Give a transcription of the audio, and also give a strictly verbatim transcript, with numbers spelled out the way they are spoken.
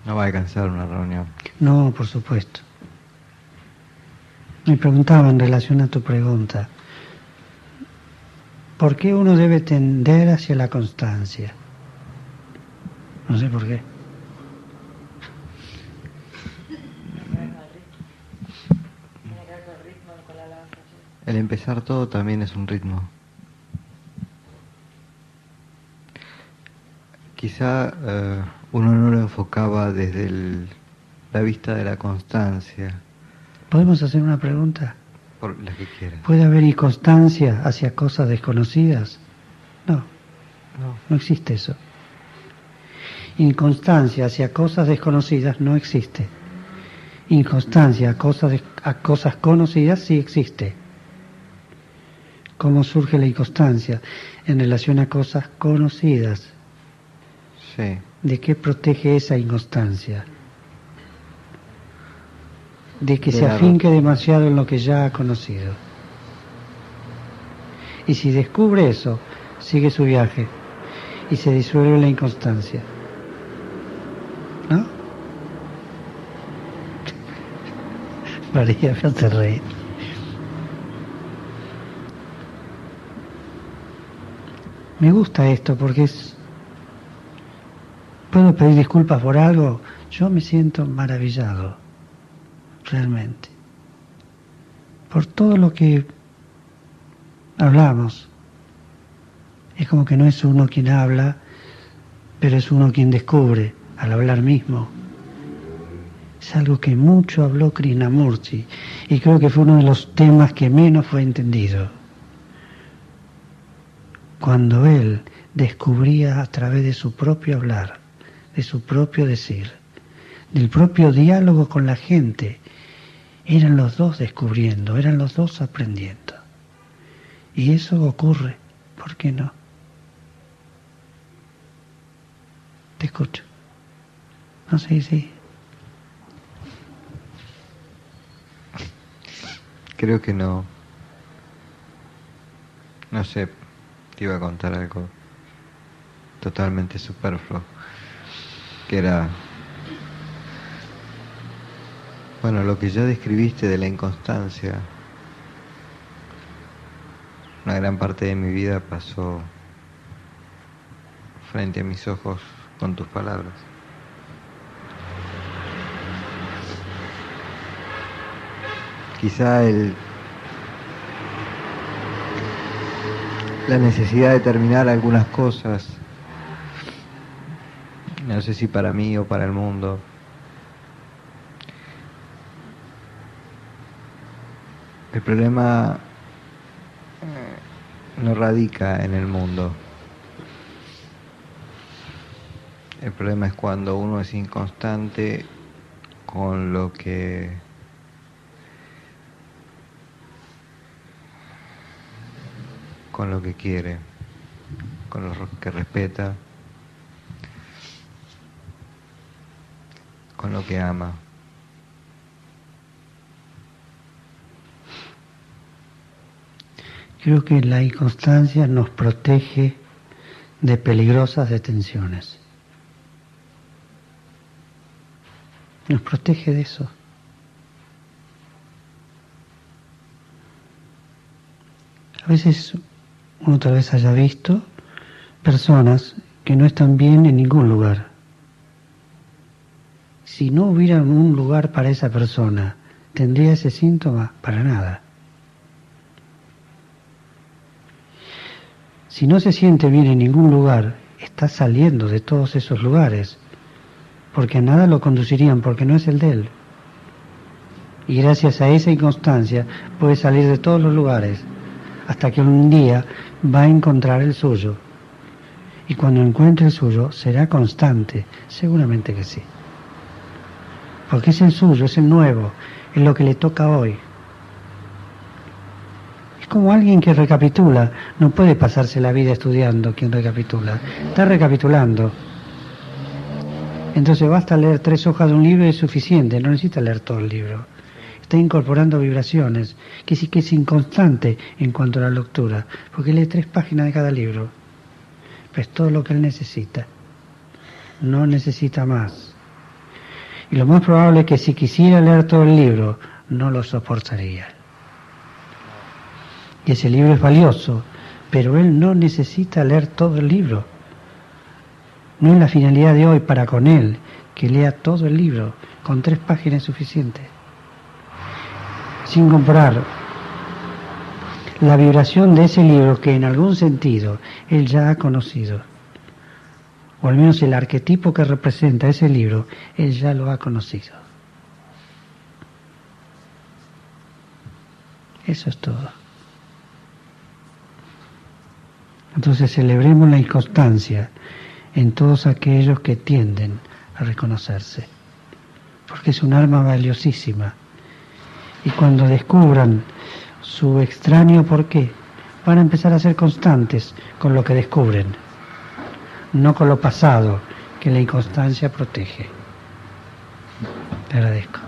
No va a alcanzar una reunión. No, por supuesto. Me preguntaba en relación a tu pregunta, ¿por qué uno debe tender hacia la constancia? No sé por qué. El empezar todo también es un ritmo. Quizá eh, uno no lo enfocaba desde el, la vista de la constancia. ¿Podemos hacer una pregunta? Por la que quieras. ¿Puede haber inconstancia hacia cosas desconocidas? No, no, no existe eso. Inconstancia hacia cosas desconocidas no existe. Inconstancia a cosas, de, a cosas conocidas sí existe. ¿Cómo surge la inconstancia? En relación a cosas conocidas. Sí. ¿De qué protege esa inconstancia? De que de se afinque rot- demasiado en lo que ya ha conocido. Y si descubre eso, sigue su viaje y se disuelve la inconstancia. ¿No? María, me hace reír. Me gusta esto porque es... ¿Puedo pedir disculpas por algo? Yo me siento maravillado, realmente, por todo lo que hablamos. Es como que no es uno quien habla, pero es uno quien descubre al hablar mismo. Es algo que mucho habló Krishnamurti y creo que fue uno de los temas que menos fue entendido. Cuando él descubría a través de su propio hablar, de su propio decir, del propio diálogo con la gente, eran los dos descubriendo, eran los dos aprendiendo. Y eso ocurre, ¿por qué no? Te escucho. No sé, sí. Creo que no. No sé, te iba a contar algo totalmente superfluo, que era, bueno, lo que ya describiste de la inconstancia. Una gran parte de mi vida pasó frente a mis ojos con tus palabras. Quizá el, la necesidad de terminar algunas cosas, no sé si para mí o para el mundo, el problema no radica en el mundo. El problema es cuando uno es inconstante con lo que con lo que quiere, con lo que respeta, con lo que ama. Creo que la inconstancia nos protege de peligrosas detenciones. Nos protege de eso. A veces uno tal vez haya visto personas que no están bien en ningún lugar. Si no hubiera un lugar para esa persona, ¿tendría ese síntoma? Para nada. Si no se siente bien en ningún lugar, está saliendo de todos esos lugares, porque a nada lo conducirían, porque no es el de él. Y gracias a esa inconstancia puede salir de todos los lugares, hasta que un día va a encontrar el suyo. Y cuando encuentre el suyo, será constante, seguramente que sí. Porque es el suyo, es el nuevo, es lo que le toca hoy. Es como alguien que recapitula, no puede pasarse la vida estudiando quien recapitula, está recapitulando. Entonces basta leer tres hojas de un libro y es suficiente, no necesita leer todo el libro. Está incorporando vibraciones, que sí que es inconstante en cuanto a la lectura, porque lee tres páginas de cada libro. Pero es todo lo que él necesita. No necesita más. Y lo más probable es que si quisiera leer todo el libro, no lo soportaría. Y ese libro es valioso, pero él no necesita leer todo el libro. No es la finalidad de hoy para con él que lea todo el libro, con tres páginas es suficiente. Sin comparar la vibración de ese libro que en algún sentido él ya ha conocido, o al menos el arquetipo que representa ese libro, él ya lo ha conocido. Eso es todo. Entonces celebremos la inconstancia en todos aquellos que tienden a reconocerse, porque es un arma valiosísima. Y cuando descubran su extraño porqué, van a empezar a ser constantes con lo que descubren, no con lo pasado que la inconstancia protege. Te agradezco.